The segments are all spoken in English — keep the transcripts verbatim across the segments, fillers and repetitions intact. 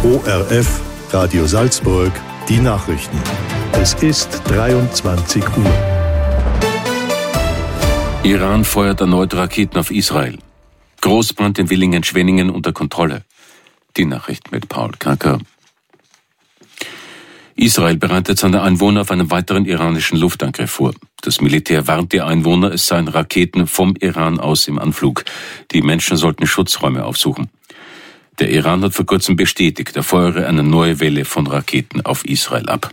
O R F, Radio Salzburg, die Nachrichten. Es ist dreiundzwanzig Uhr. Iran feuert erneut Raketen auf Israel. Großbrand in Villingen-Schwenningen unter Kontrolle. Die Nachricht mit Paul Kacker. Israel bereitet seine Einwohner auf einen weiteren iranischen Luftangriff vor. Das Militär warnt die Einwohner, es seien Raketen vom Iran aus im Anflug. Die Menschen sollten Schutzräume aufsuchen. Der Iran hat vor kurzem bestätigt, er feuere eine neue Welle von Raketen auf Israel ab.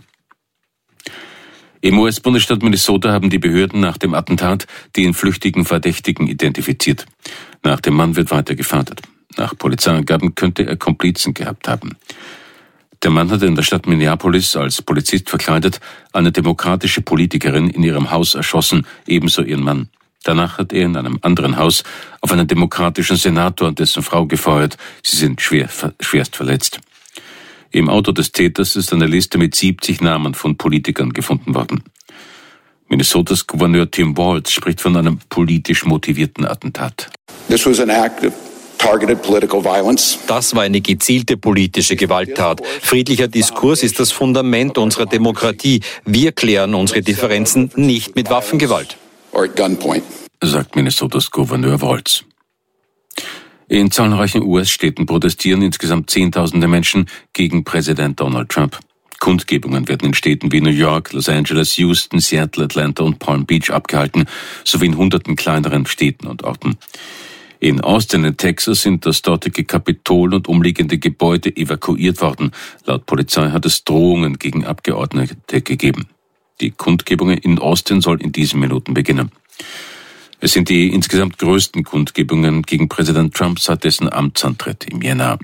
Im U S-Bundesstaat Minnesota haben die Behörden nach dem Attentat den flüchtigen Verdächtigen identifiziert. Nach dem Mann wird weiter gefahndet. Nach Polizeiangaben könnte er Komplizen gehabt haben. Der Mann hat in der Stadt Minneapolis als Polizist verkleidet eine demokratische Politikerin in ihrem Haus erschossen, ebenso ihren Mann. Danach hat er in einem anderen Haus auf einen demokratischen Senator und dessen Frau gefeuert. Sie sind schwer, schwerst verletzt. Im Auto des Täters ist eine Liste mit siebzig Namen von Politikern gefunden worden. Minnesotas Gouverneur Tim Walz spricht von einem politisch motivierten Attentat. This was an act of targeted political violence. Das war eine gezielte politische Gewalttat. Friedlicher Diskurs ist das Fundament unserer Demokratie. Wir klären unsere Differenzen nicht mit Waffengewalt. Or at gunpoint, sagt Minnesotas Gouverneur Walz. In zahlreichen U S-Städten protestieren insgesamt Zehntausende Menschen gegen Präsident Donald Trump. Kundgebungen werden in Städten wie New York, Los Angeles, Houston, Seattle, Atlanta und Palm Beach abgehalten, sowie in hunderten kleineren Städten und Orten. In Austin in Texas sind das dortige Kapitol und umliegende Gebäude evakuiert worden. Laut Polizei hat es Drohungen gegen Abgeordnete gegeben. Die Kundgebungen in Austin soll in diesen Minuten beginnen. Es sind die insgesamt größten Kundgebungen gegen Präsident Trump seit dessen Amtsantritt im Jänner.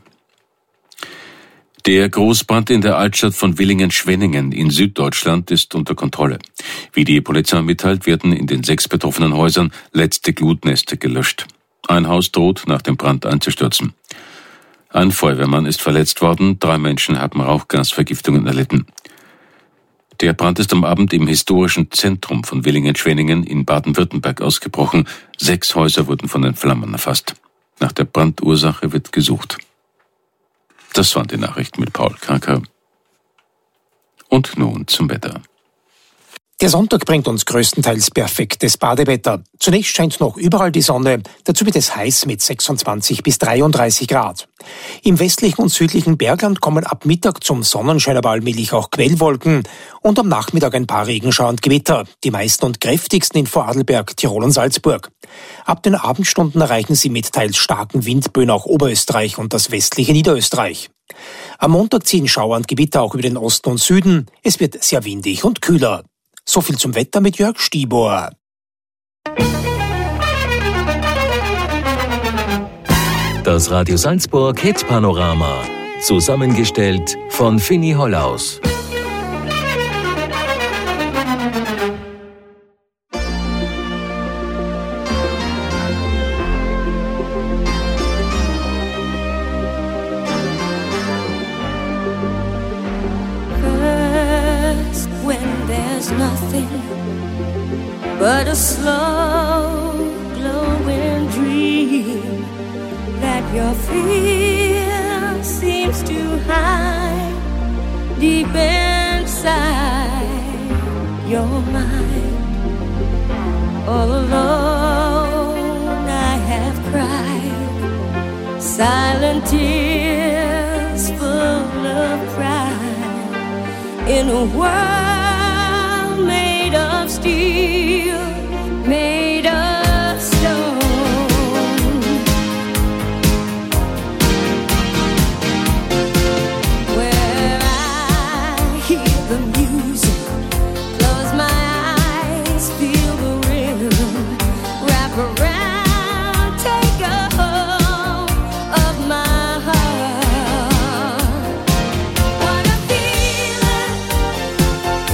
Der Großbrand in der Altstadt von Villingen-Schwenningen in Süddeutschland ist unter Kontrolle. Wie die Polizei mitteilt, werden in den sechs betroffenen Häusern letzte Glutnester gelöscht. Ein Haus droht nach dem Brand einzustürzen. Ein Feuerwehrmann ist verletzt worden, drei Menschen haben Rauchgasvergiftungen erlitten. Der Brand ist am Abend im historischen Zentrum von Villingen-Schwenningen in Baden-Württemberg ausgebrochen. Sechs Häuser wurden von den Flammen erfasst. Nach der Brandursache wird gesucht. Das waren die Nachrichten mit Paul Kacker. Und nun zum Wetter. Der Sonntag bringt uns größtenteils perfektes Badewetter. Zunächst scheint noch überall die Sonne, dazu wird es heiß mit sechsundzwanzig bis dreiunddreißig Grad. Im westlichen und südlichen Bergland kommen ab Mittag zum Sonnenschein aber allmählich auch Quellwolken und am Nachmittag ein paar Regenschauer und Gewitter, die meisten und kräftigsten in Vorarlberg, Tirol und Salzburg. Ab den Abendstunden erreichen sie mit teils starken Windböen auch Oberösterreich und das westliche Niederösterreich. Am Montag ziehen Schauer und Gewitter auch über den Osten und Süden. Es wird sehr windig und kühler. So viel zum Wetter mit Jörg Stibor. Das Radio Salzburg Hit-Panorama. Zusammengestellt von Finny Hollaus. Nothing but a slow glowing dream that your fear seems to hide deep inside your mind. All alone I have cried silent tears full of pride in a world made of steel, made of stone. Where I hear the music, close my eyes, feel the rhythm, wrap around, take a hold of my heart. What a feeling.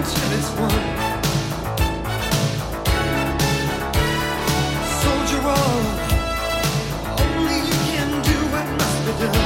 until it's won. Soldier on, only you can do what must be done.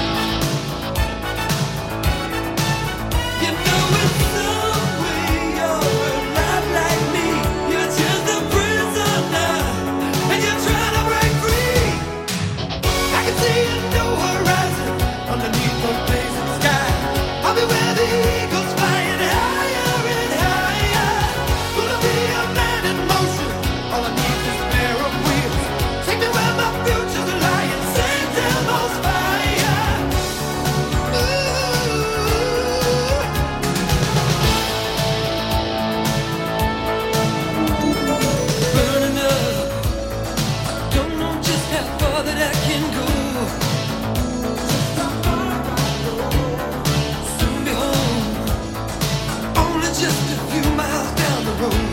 You know in some way you're not like me. You're just a prisoner, and you're trying to break free. I can see a no horizon underneath the blazing sky. I'll be where the eagles flying higher and higher. Gonna be a man in motion. All I need is a pair of wheels. Take me where my future's lying. Saint Elmo's fire. Ooh. Burning up. Don't know just how far that I can go. Soon be home. Only just a few miles down the road.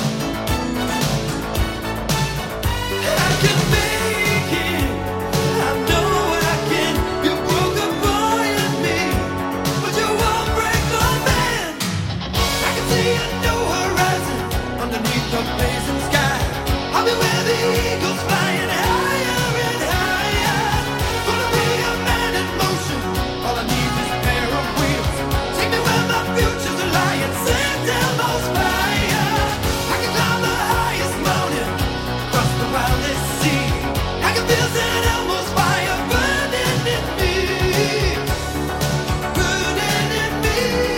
I can make it. I know I can. You broke a boy in me, but you won't break my man. I can see a no horizon underneath the blazing sky. I'll be where the eagles flying higher and higher. Gonna be a man in motion. All I need is a pair of wheels. Take me where my future's lying. Saint Elmo's fire. I can climb the highest mountain, cross the wildest sea. I can feel Saint Elmo's fire burning in me, burning in me.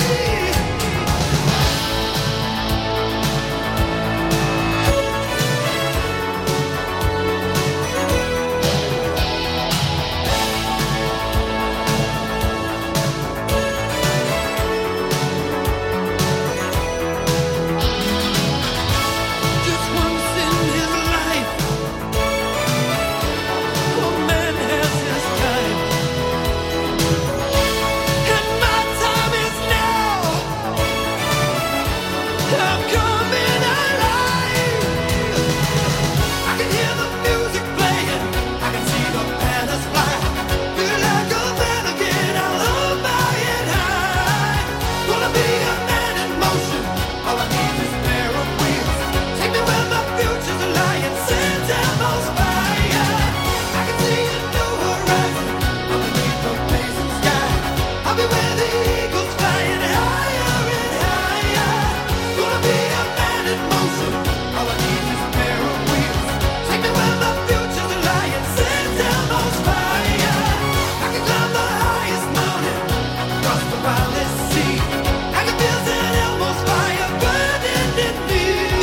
Just once in his life, a man has his time, and my time is now. I'm coming alive. I can hear the music playing, I can see the banners fly. Feel like a man again, I'll hold my head high. Gonna be a man in motion. All I need is a pair of wheels. Take me where my future's lying. Saint Elmo's fire. I can see a new horizon underneath the blazing sky. I'll be where the eagles flying higher and higher. Gonna be a man in motion. All I need is a pair of wheels. Take me where my future's lying. Saint Elmo's fire. I can climb the highest mountain, cross the wildest sea. I can feel Saint Elmo's fire burning in me,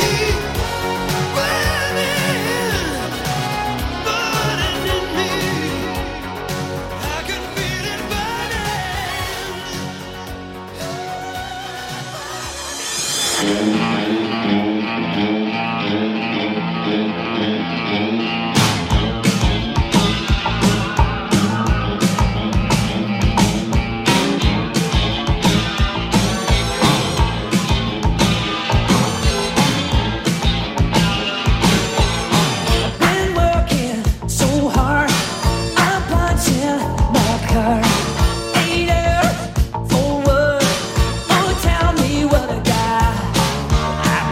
burning, burning in me. I can feel it Been working so hard, I'm punching my card. Ain't there for what? Oh, tell me what I got. I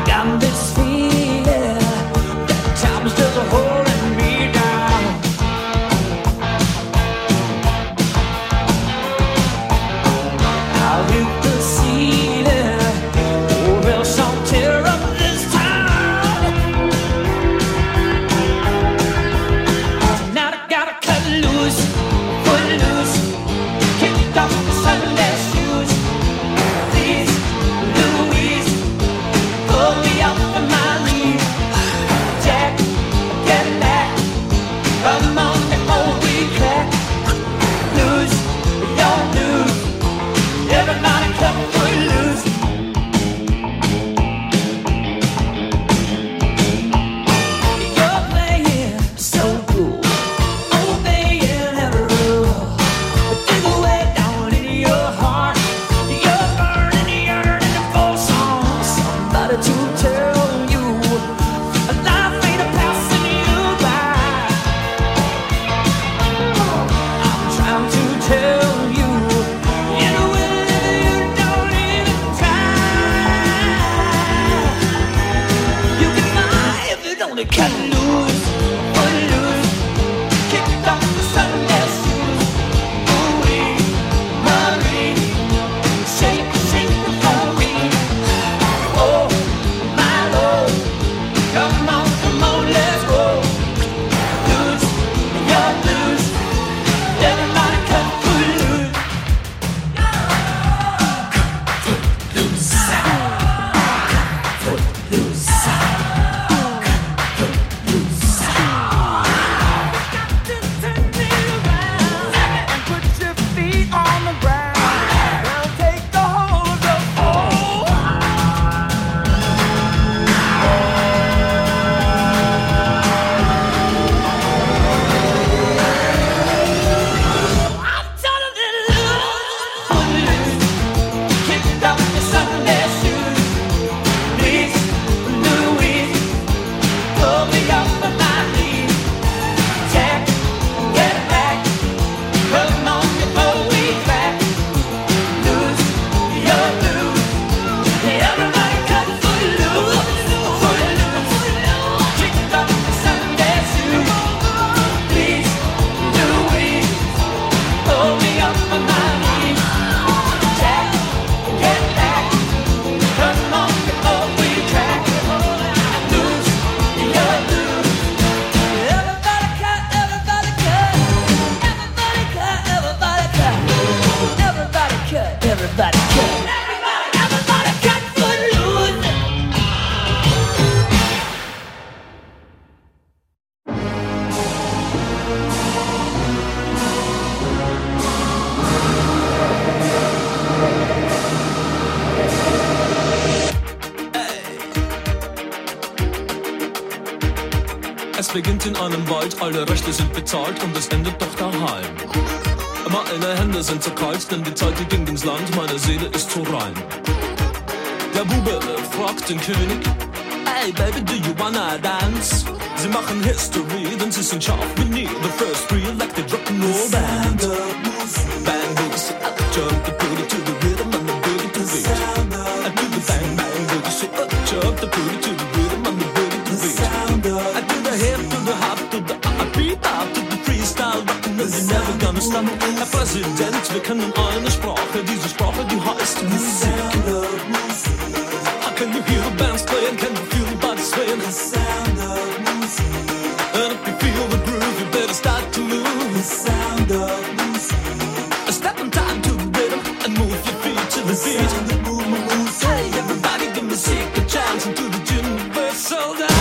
beginnt in einem Wald, alle Rechte sind bezahlt und es endet doch daheim. Meine Hände sind so kalt, denn die Zeit die ging ins Land, meine Seele ist so rein. Der Bube fragt den König, hey baby, do you wanna dance? Sie machen History, denn sie sind scharf wie nie. The first real like the rock'n'roll band. Bang boogie, up jump the booty to the rhythm and the booty to beat. I do the bang bang boogie, so up jump the booty to the rhythm and the booty to beat. I do the hip to the hop to the up beat up to the freestyle rockin' and you're never gonna stop. Herr Präsident, wir kennen eine Sprache, diese Sprache die heißt Musik. How can you hear the bands playing? Can you feel the bodies swaying? The sound of music. And if you feel the groove, you better start to move. The sound of music. Step in time to the rhythm and move your feet to the beat. The sound of music. Hey, everybody give music a chance into the universal dance.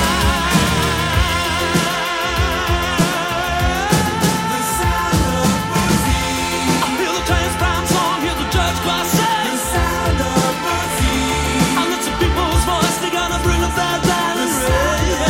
The sound of music. I feel the trains bounce on, hear the judge class say. The sound of music. And it's the people's voice, they're gonna bring us that down and raise.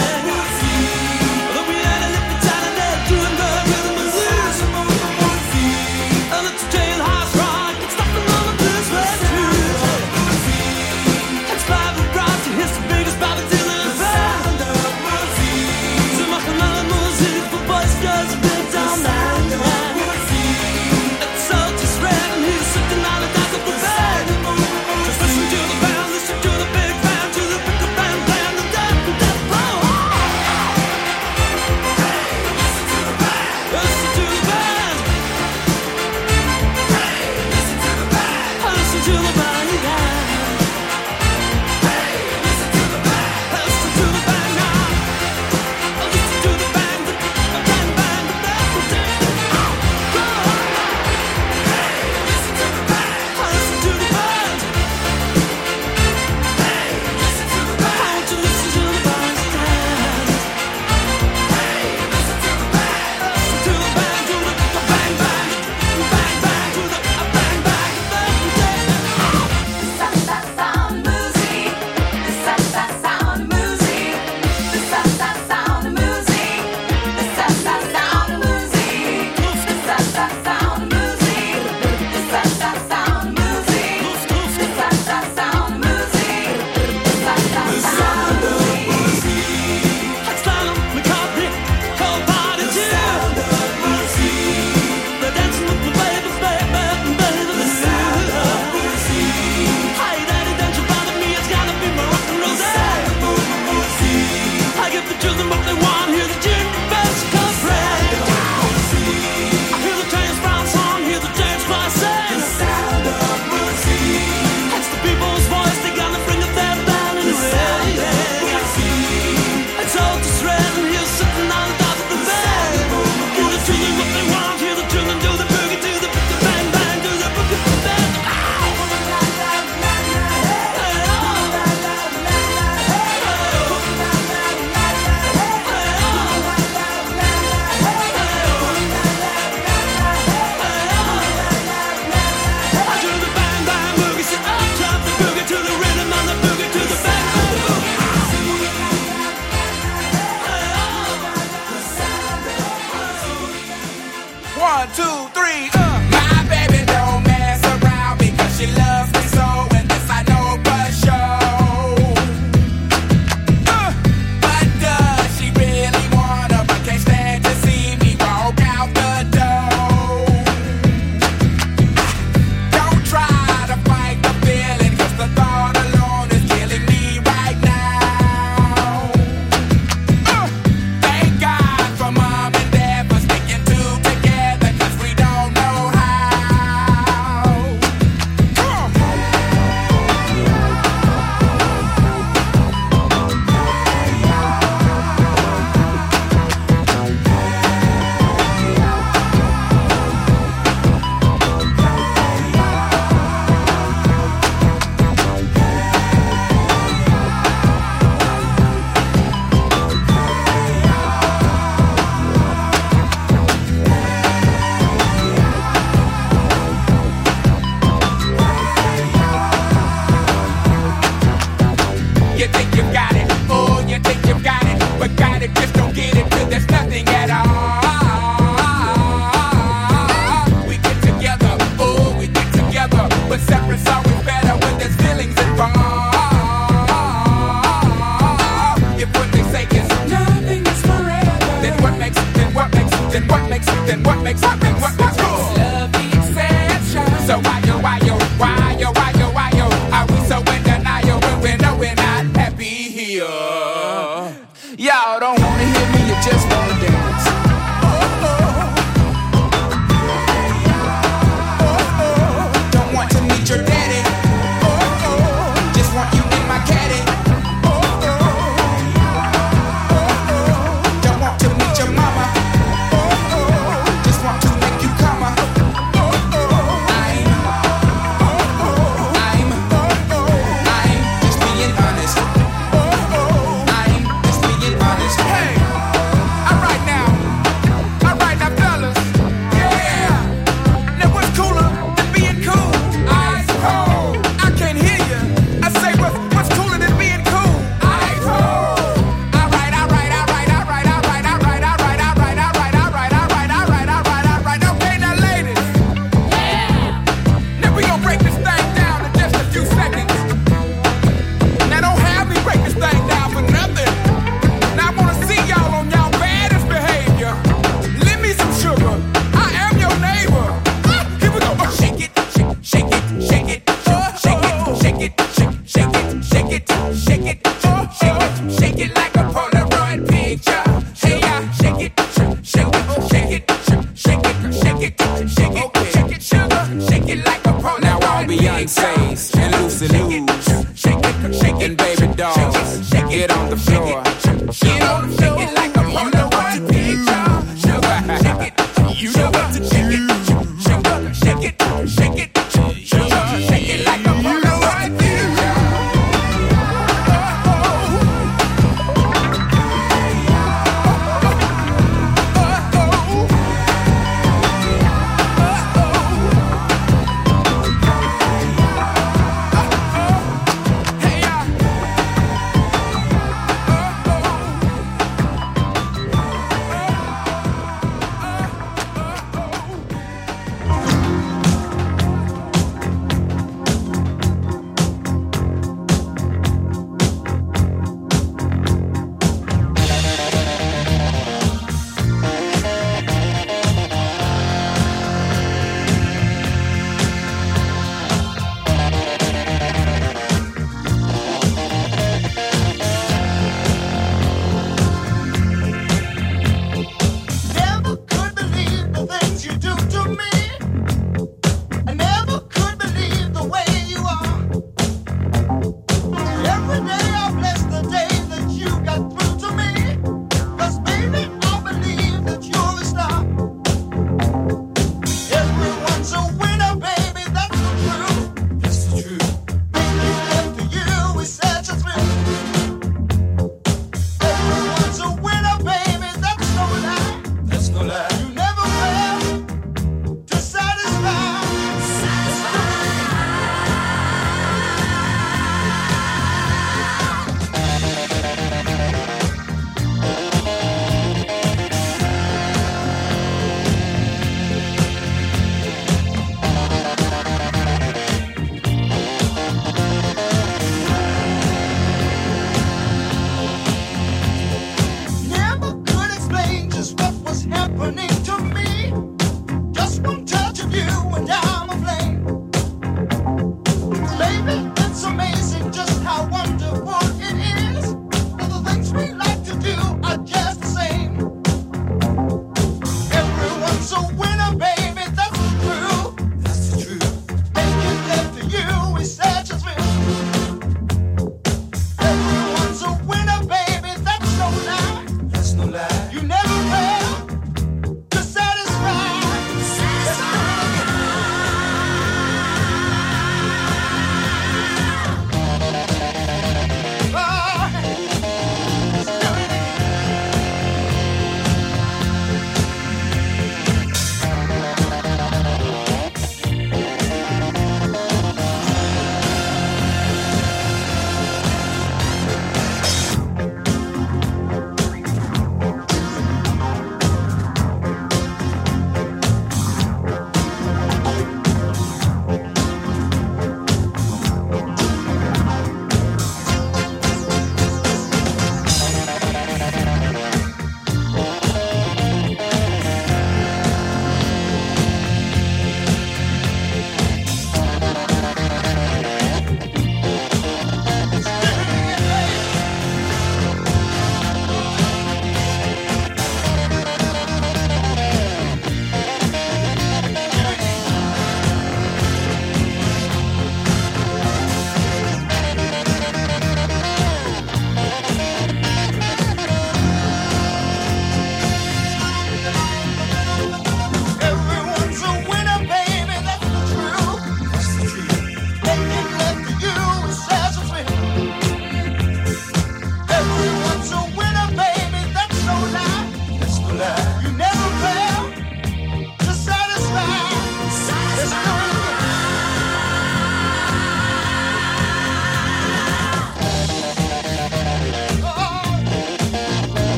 makes something what we call love the exception. So why yo, why yo, why yo, why yo, why yo, are we so in denial when we know we're not happy here? Y'all don't wanna hear me, you just wanna dance. Don't want to meet your daddy. Just want you in my caddy. Don't want to meet your mama. Just want to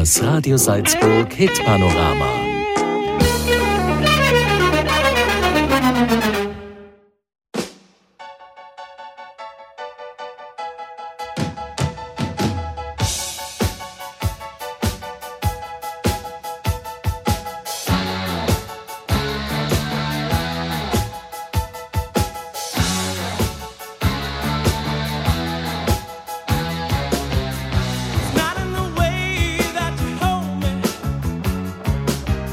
Das Radio Salzburg Hitpanorama. Not in the way that you hold me.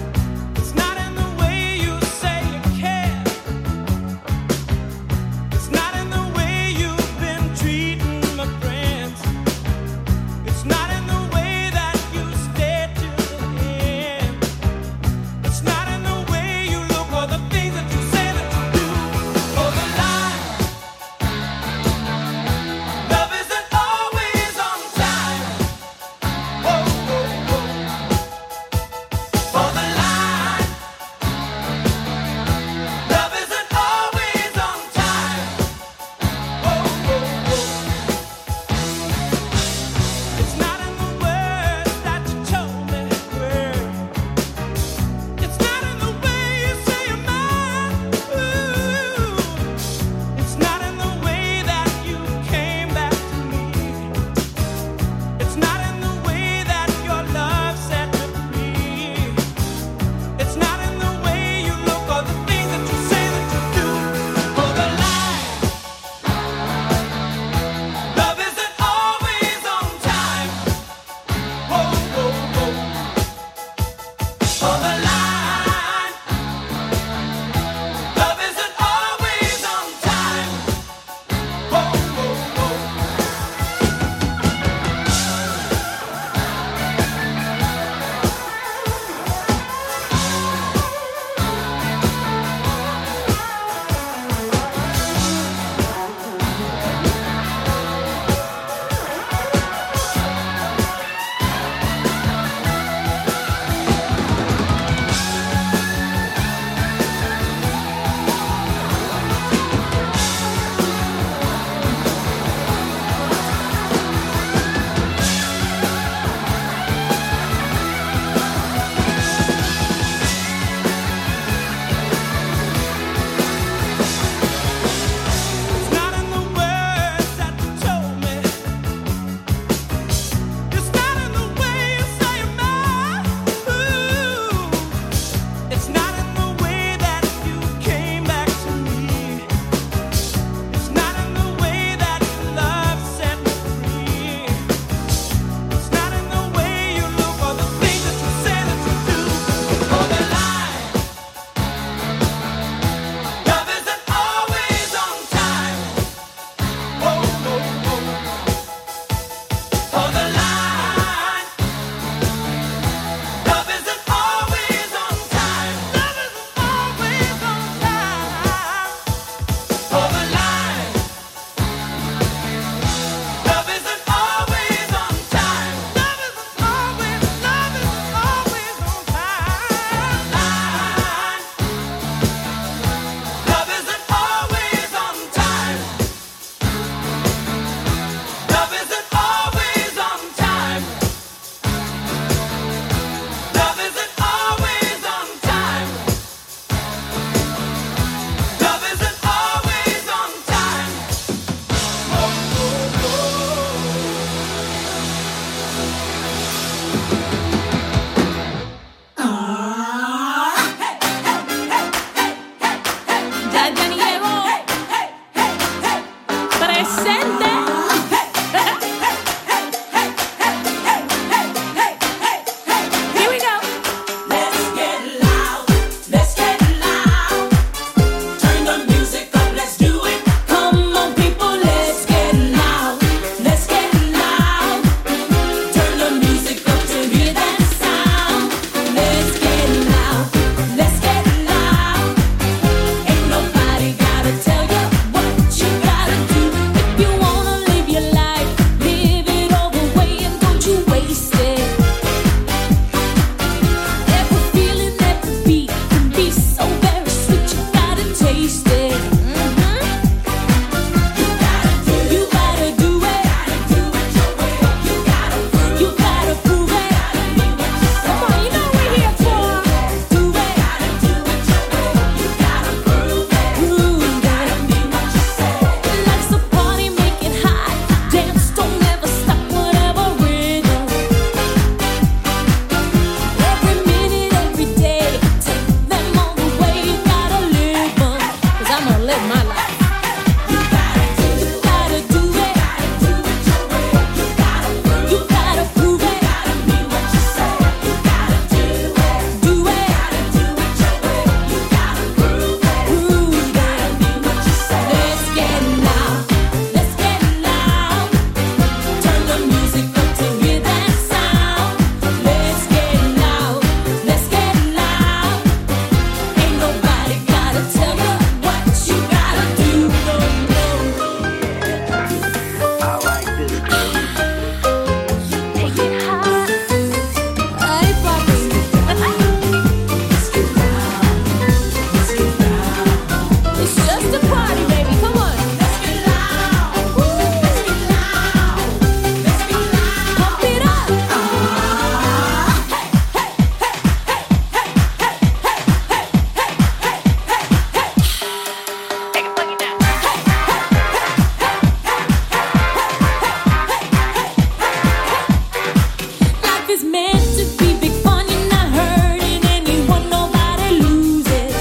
is meant to be big fun. You're not hurting anyone, nobody loses.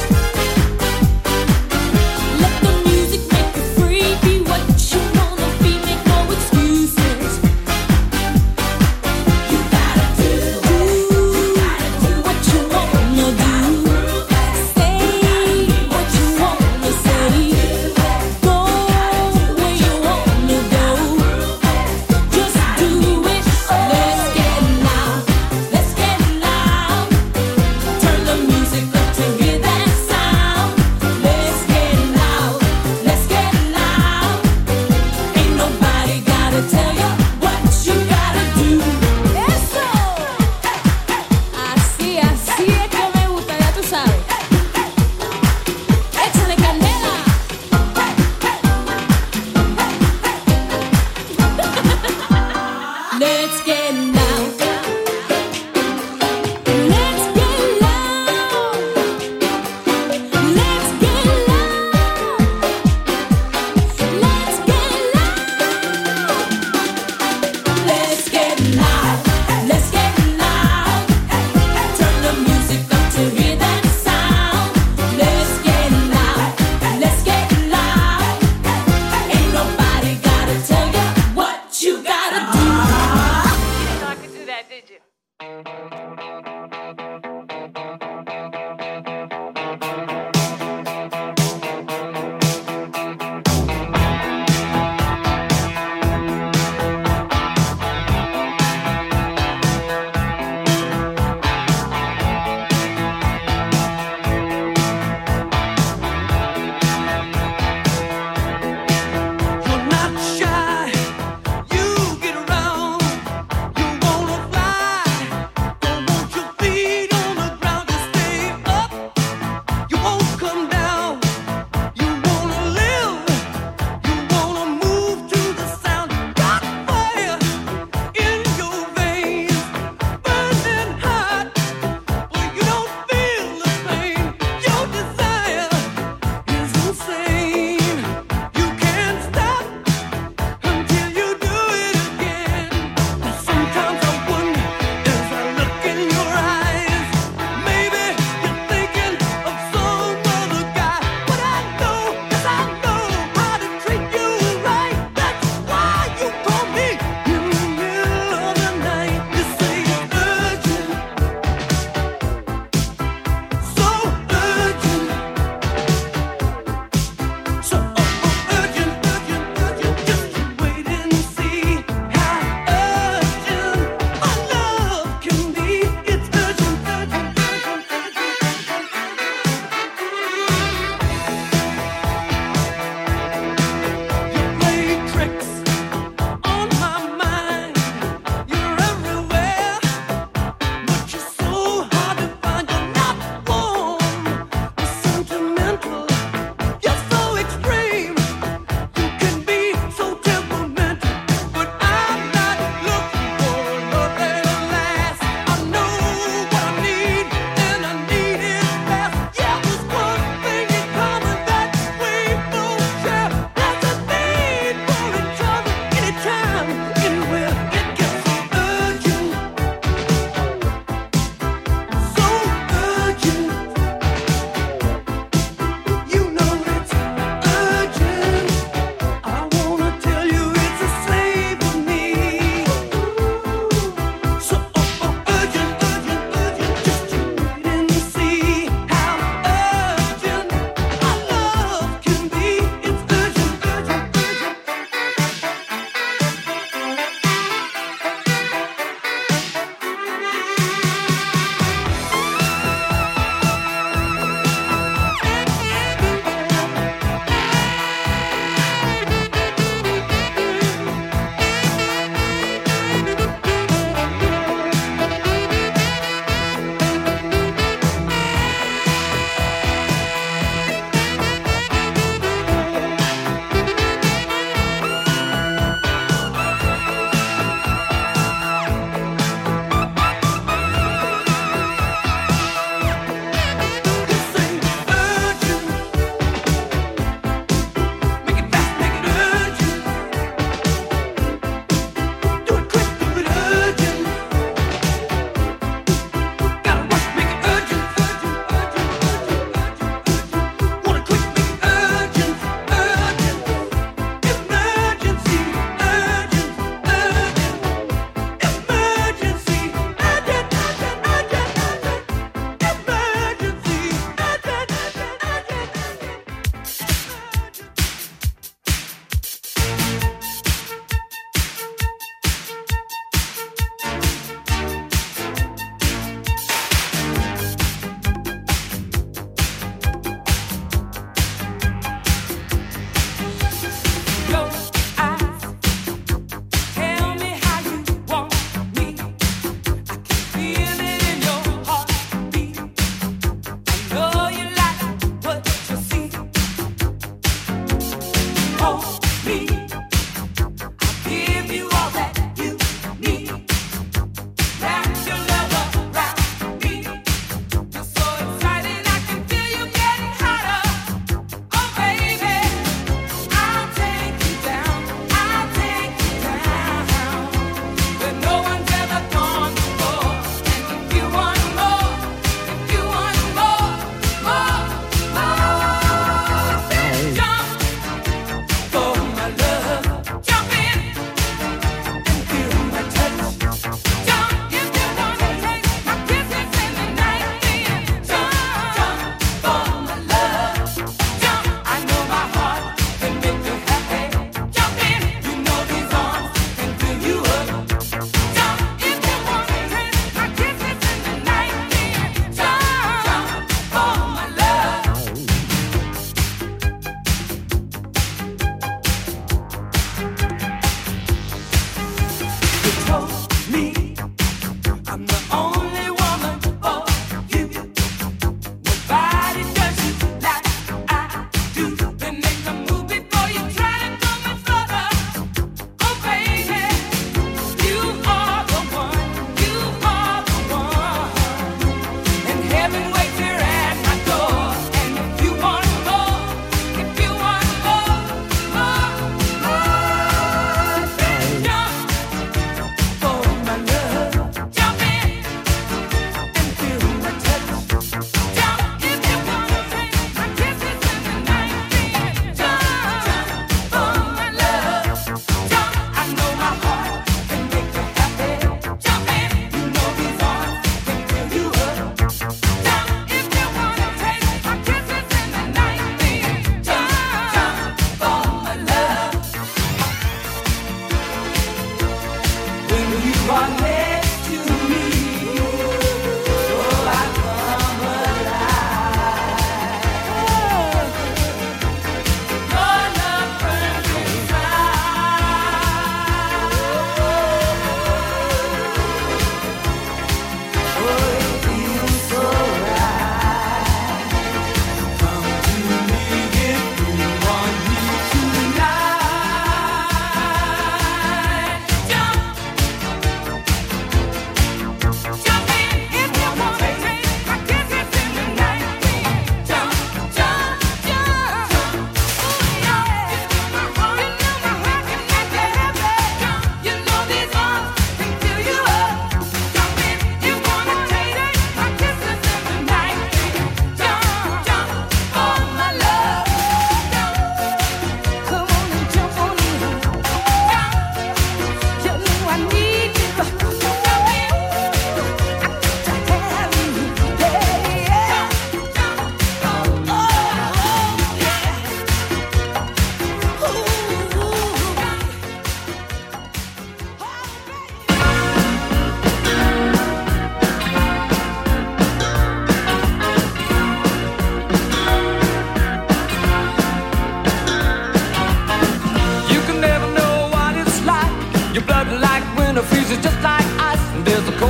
Let the music make you free. Be what you wanna be, make no excuses. You gotta do, do, do what you wanna do. Say what you wanna say. Go where you wanna go. Just do it. Let's get loud. Let's get loud. Turn the music up to hear that sound. Let's get loud. Let's get loud. Ain't nobody gotta tell you what you gotta do. Eso. Así, así es que me gusta, ya tú sabes. Échale candela. Let's get loud. Let's get loud. Let's get loud. Let's get loud. Let's get loud. Let's get loud. Turn the music up to hear that sound. Let's get loud. Let's get loud. Ain't nobody gotta tell you what you gotta do. You didn't know I could do that, did you? You're not shy. You get around. You wanna fly. Don't want your feet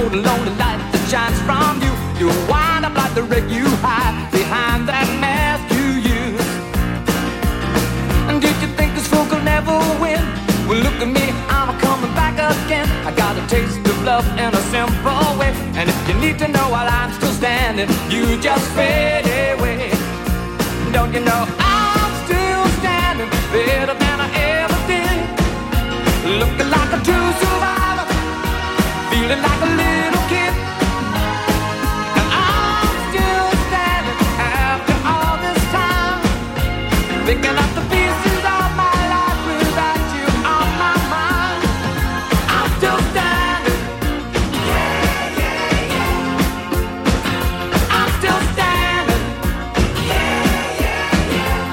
know the lonely light that shines from you. You wind up like the wreck you hide behind that mask you use. And did you think this fool could never win? Well, look at me, I'm coming back again. I got a taste of love in a simple way. And if you need to know while I'm still standing, you just fade away. Don't you know I'm still standing better than I ever did? Looking like a true survivor, feeling like a little kid. And I'm still standing after all this time, picking up the pieces of my life without you on my mind. I'm still standing. Yeah, yeah, yeah. I'm still standing. Yeah, yeah,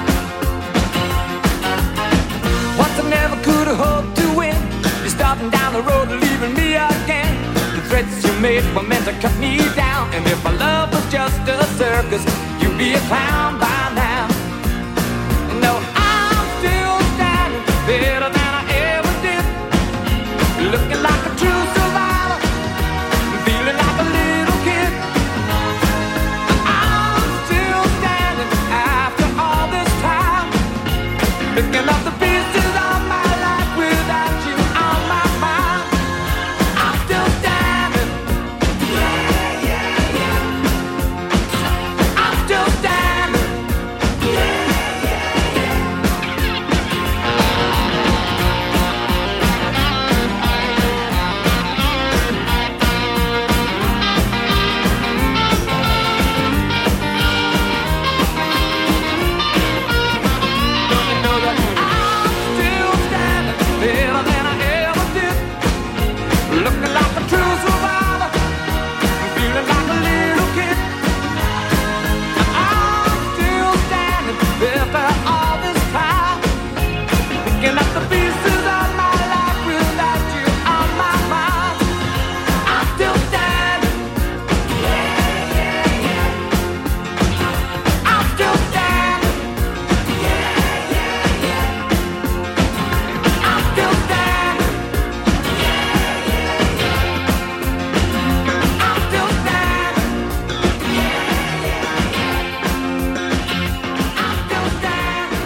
yeah. Once I never could have hoped to win. You're starting down the road and leaving me again. The threats you made were meant to cut me down. And if my love was just a circus, you'd be a clown by now. No, I'm still standing better than I ever did. Looking like a true survivor, feeling like a little kid. And I'm still standing after all this time, picking up the pieces of my life without you on my mind. I'm still standing. Yeah, yeah, yeah. I'm still standing. Yeah, yeah, yeah. Don't you know that I'm still standing better than I ever did? Looking like a true survivor, feeling like a little kid. And I'm still standing after all this time, picking up the pieces of my life without you on my mind. I'm still standing. Yeah, yeah, yeah. I'm still standing. Yeah, yeah, yeah. I'm still standing. I'm still standing. I'm still standing.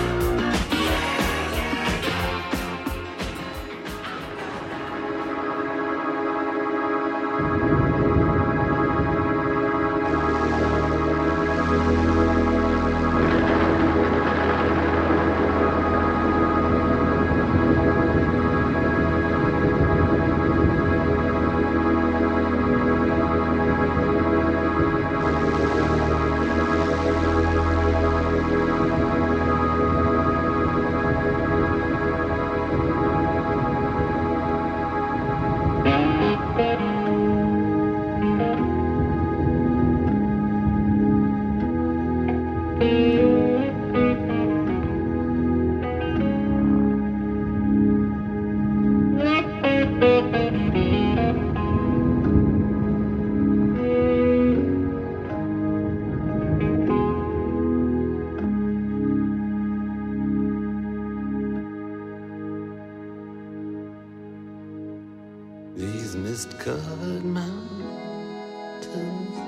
These mist-covered mountains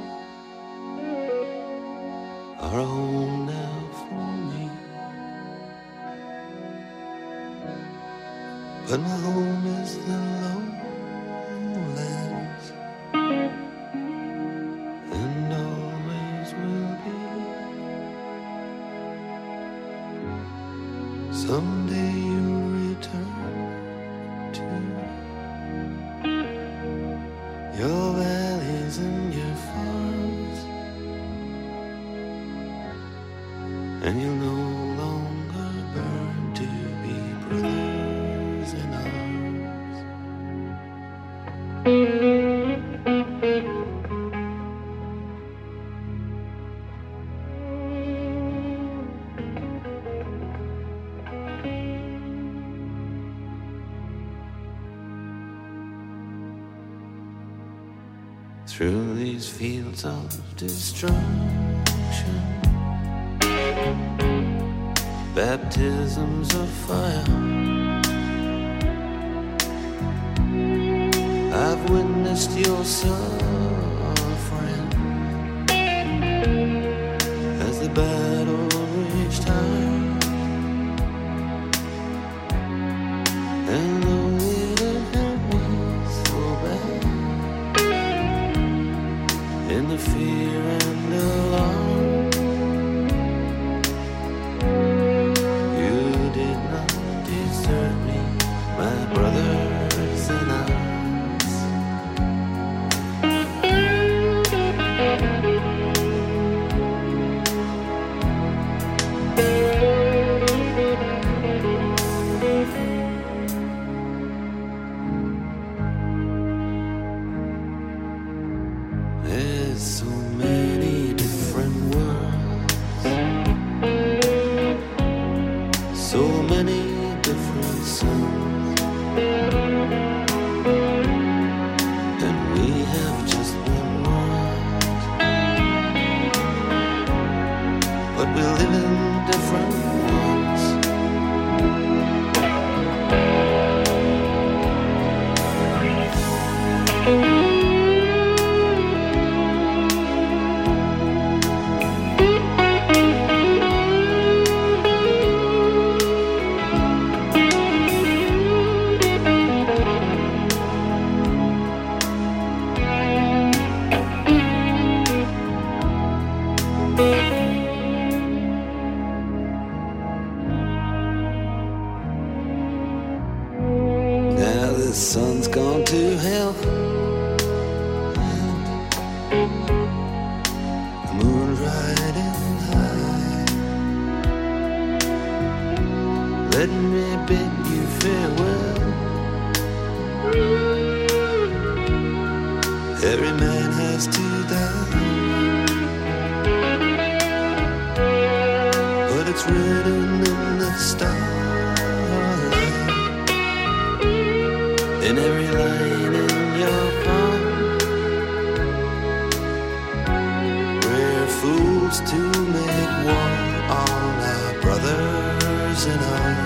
are a home now for me. But my home is the lowlands, and always will be. Someday you'll return to your valleys and your farms, and you'll no longer burn to be brothers in arms. Through these fields of destruction, baptisms of fire, I've I've witnessed your suffering as the battle reached high. And though it didn't hurt me so bad, in the fear and alarm, you did not desert me, my brothers and arms. There's so many different worlds, so many different suns, and we have just one world, but we live in different ones. Now the sun's gone to hell, and the moon's riding high. Let me bid you farewell. Every man has to die, but it's written in the starlight, in every line in your palm. We're fools to make war on our brothers in arms.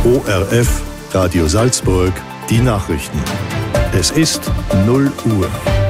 O R F, Radio Salzburg, die Nachrichten. Es ist null Uhr.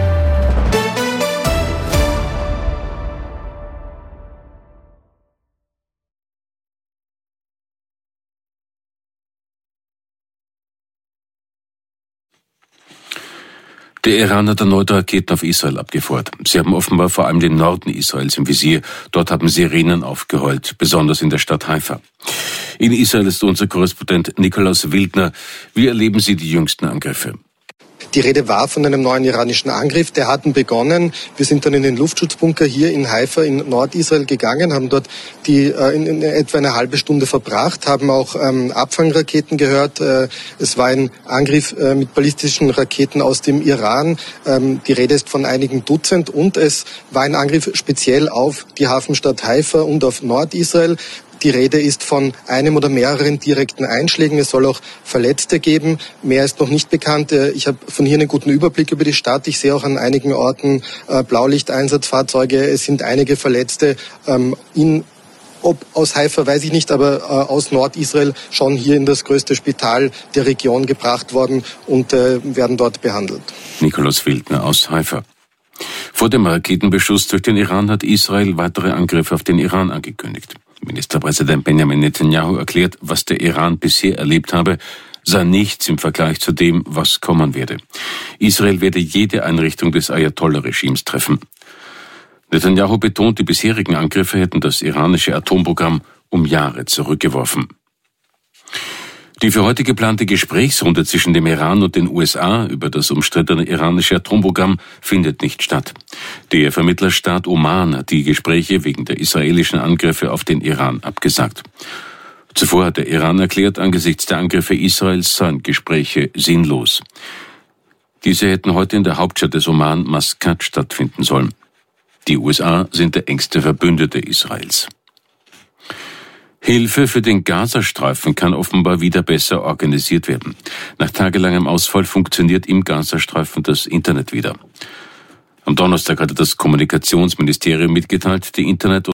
Der Iran hat erneut Raketen auf Israel abgefeuert. Sie haben offenbar vor allem den Norden Israels im Visier. Dort haben Sirenen aufgeheult, besonders in der Stadt Haifa. In Israel ist unser Korrespondent Nikolaus Wildner. Wie erleben Sie die jüngsten Angriffe? Die Rede war von einem neuen iranischen Angriff. Der hat begonnen. Wir sind dann in den Luftschutzbunker hier in Haifa in Nordisrael gegangen, haben dort die äh, in, in etwa eine halbe Stunde verbracht, haben auch ähm, Abfangraketen gehört. Äh, es war ein Angriff äh, mit ballistischen Raketen aus dem Iran. Ähm, die Rede ist von einigen Dutzend und es war ein Angriff speziell auf die Hafenstadt Haifa und auf Nordisrael. Die Rede ist von einem oder mehreren direkten Einschlägen. Es soll auch Verletzte geben. Mehr ist noch nicht bekannt. Ich habe von hier einen guten Überblick über die Stadt. Ich sehe auch an einigen Orten äh, Blaulichteinsatzfahrzeuge. Es sind einige Verletzte. Ähm, in, ob aus Haifa weiß ich nicht, aber äh, aus Nordisrael schon hier in das größte Spital der Region gebracht worden und äh, werden dort behandelt. Nikolaus Wildner aus Haifa. Vor dem Raketenbeschuss durch den Iran hat Israel weitere Angriffe auf den Iran angekündigt. Ministerpräsident Benjamin Netanyahu erklärt, was der Iran bisher erlebt habe, sei nichts im Vergleich zu dem, was kommen werde. Israel werde jede Einrichtung des Ayatollah-Regimes treffen. Netanyahu betont, die bisherigen Angriffe hätten das iranische Atomprogramm um Jahre zurückgeworfen. Die für heute geplante Gesprächsrunde zwischen dem Iran und den U S A über das umstrittene iranische Atomprogramm findet nicht statt. Der Vermittlerstaat Oman hat die Gespräche wegen der israelischen Angriffe auf den Iran abgesagt. Zuvor hat der Iran erklärt, angesichts der Angriffe Israels seien Gespräche sinnlos. Diese hätten heute in der Hauptstadt des Oman, Maskat, stattfinden sollen. Die U S A sind der engste Verbündete Israels. Hilfe für den Gazastreifen kann offenbar wieder besser organisiert werden. Nach tagelangem Ausfall funktioniert im Gazastreifen das Internet wieder. Am Donnerstag hatte das Kommunikationsministerium mitgeteilt, die Internet-